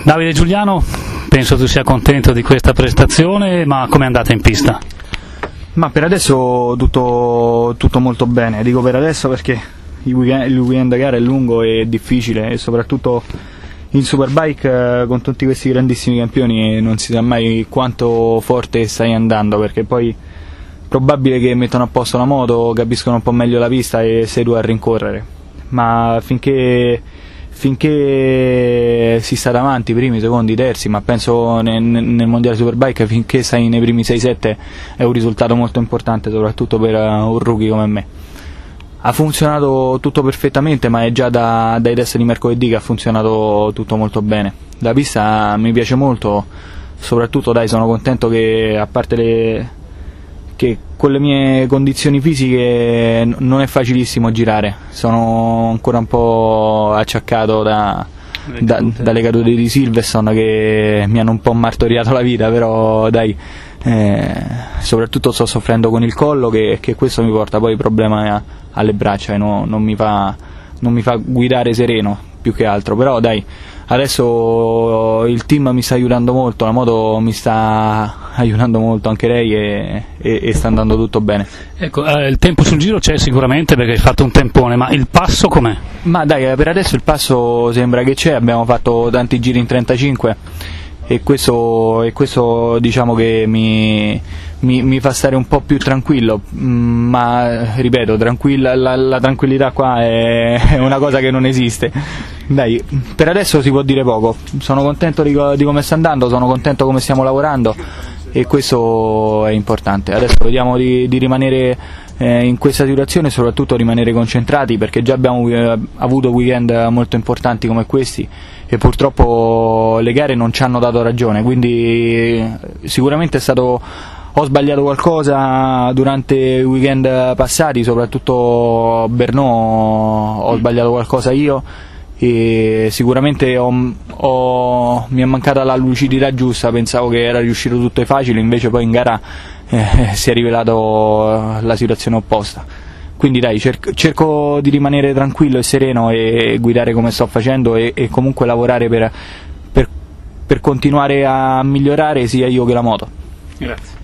Davide Giuliano, penso tu sia contento di questa prestazione, ma com'è andata in pista? Ma per adesso tutto molto bene, dico per adesso perché il weekend gara è lungo e difficile, e soprattutto in Superbike con tutti questi grandissimi campioni non si sa mai quanto forte stai andando, perché poi probabile che mettono a posto la moto, capiscono un po' meglio la pista e sei tu a rincorrere, ma finché si sta davanti, primi, secondi, terzi, ma penso nel mondiale Superbike finché sei nei primi 6-7 è un risultato molto importante, soprattutto per un rookie come me. Ha funzionato tutto perfettamente, ma è già dai test di mercoledì che ha funzionato tutto molto bene. La pista mi piace molto, soprattutto sono contento che, a parte che con le mie condizioni fisiche non è facilissimo girare, sono ancora un po' acciaccato dalle cadute di Silverstone che mi hanno un po' martoriato la vita, però soprattutto sto soffrendo con il collo che questo mi porta poi problema alle braccia e non mi fa guidare sereno più che altro, però adesso il team mi sta aiutando molto, la moto mi sta aiutando molto, anche lei, e sta andando tutto bene. Ecco, il tempo sul giro c'è sicuramente perché hai fatto un tempone, ma il passo com'è? Ma per adesso il passo sembra che c'è, abbiamo fatto tanti giri in 35 e questo diciamo che mi fa stare un po' più tranquillo, ma ripeto, la tranquillità qua è una cosa che non esiste. Per adesso si può dire poco, sono contento di come sta andando, sono contento come stiamo lavorando e questo è importante. Adesso vediamo di rimanere in questa situazione e soprattutto rimanere concentrati, perché già abbiamo avuto weekend molto importanti come questi e purtroppo le gare non ci hanno dato ragione, quindi sicuramente ho sbagliato qualcosa durante i weekend passati, soprattutto Brno ho sbagliato qualcosa io e sicuramente mi è mancata la lucidità giusta, pensavo che era riuscito tutto facile, invece poi in gara si è rivelato la situazione opposta. Quindi cerco di rimanere tranquillo e sereno e guidare come sto facendo e comunque lavorare per continuare a migliorare sia io che la moto. Grazie.